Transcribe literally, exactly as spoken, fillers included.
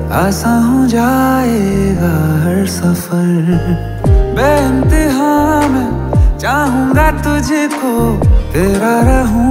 आसान हो जाएगा हर सफर। बेइंतहा मैं चाहूंगा तुझको, तेरा रहूं